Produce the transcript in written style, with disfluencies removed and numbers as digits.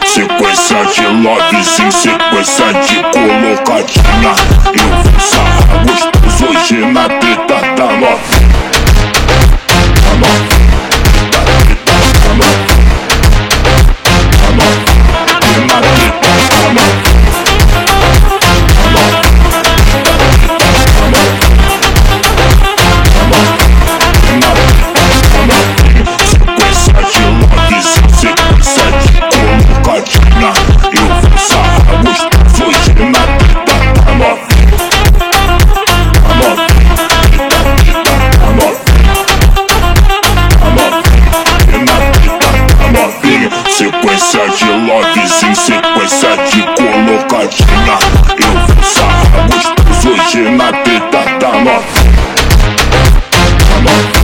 Sequência de love, sim, sequência de colocadinha. Eu vou sarrar gostoso hoje na treta da novinha. Da novinha, da treta da novinha. Da novinha, na treta da novinha. Sequência de love, sim, sequência de colocadinha. Eu vou sarrar gostoso hoje na treta da novinha.